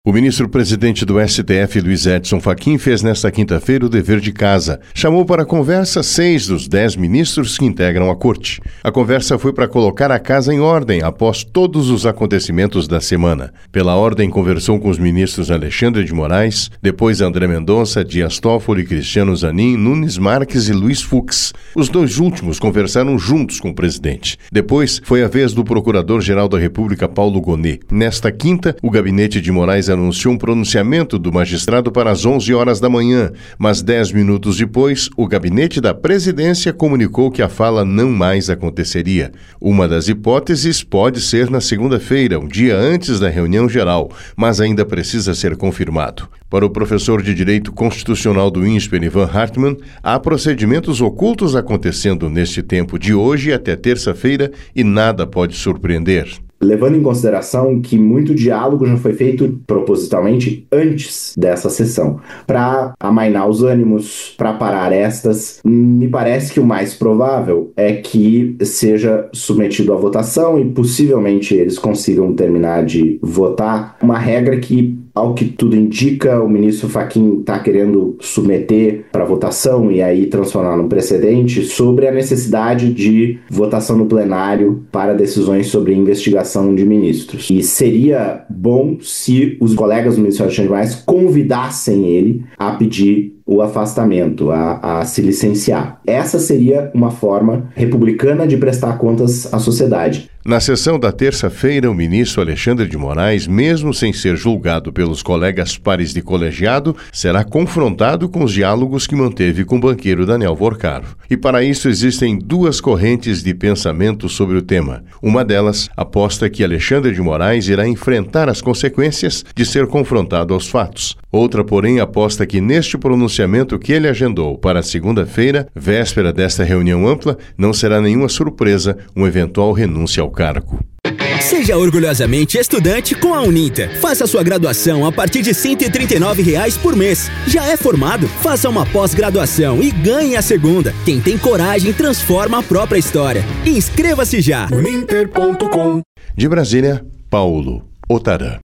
O ministro-presidente do STF, Luiz Edson Fachin, fez nesta quinta-feira o dever de casa. Chamou para a conversa 6 dos 10 ministros que integram a corte. A conversa foi para colocar a casa em ordem após todos os acontecimentos da semana. Pela ordem, conversou com os ministros Alexandre de Moraes, depois André Mendonça, Dias Toffoli, Cristiano Zanin, Nunes Marques e Luiz Fux. Os dois últimos conversaram juntos com o presidente. Depois, foi a vez do Procurador-Geral da República, Paulo Gonet. Nesta quinta, o gabinete de Moraes anunciou um pronunciamento do magistrado para as 11 horas da manhã, mas 10 minutos depois, o gabinete da presidência comunicou que a fala não mais aconteceria. Uma das hipóteses pode ser na segunda-feira, um dia antes da reunião geral, mas ainda precisa ser confirmado. Para o professor de Direito Constitucional do INSPER, Ivan Hartmann, há procedimentos ocultos acontecendo neste tempo de hoje até terça-feira e nada pode surpreender. Levando em consideração que muito diálogo já foi feito propositalmente antes dessa sessão, para amainar os ânimos, para parar arestas, me parece que o mais provável é que seja submetido à votação e possivelmente eles consigam terminar de votar uma regra que, ao que tudo indica, o ministro Fachin está querendo submeter para votação e aí transformar num precedente sobre a necessidade de votação no plenário para decisões sobre investigação de ministros. E seria bom se os colegas do ministro Alexandre de Moraes convidassem ele a pedir o afastamento, a se licenciar. Essa seria uma forma republicana de prestar contas à sociedade. Na sessão da terça-feira, o ministro Alexandre de Moraes, mesmo sem ser julgado pelos colegas pares de colegiado, será confrontado com os diálogos que manteve com o banqueiro Daniel Vorcaro. E para isso existem duas correntes de pensamento sobre o tema. Uma delas aposta que Alexandre de Moraes irá enfrentar as consequências de ser confrontado aos fatos. Outra, porém, aposta que neste pronunciamento que ele agendou para segunda-feira, véspera desta reunião ampla, não será nenhuma surpresa uma eventual renúncia ao cargo. Seja orgulhosamente estudante com a Uninter. Faça sua graduação a partir de R$ 139,00 por mês. Já é formado? Faça uma pós-graduação e ganhe a segunda. Quem tem coragem transforma a própria história. Inscreva-se já! Uninter.com. De Brasília, Paulo Otarã.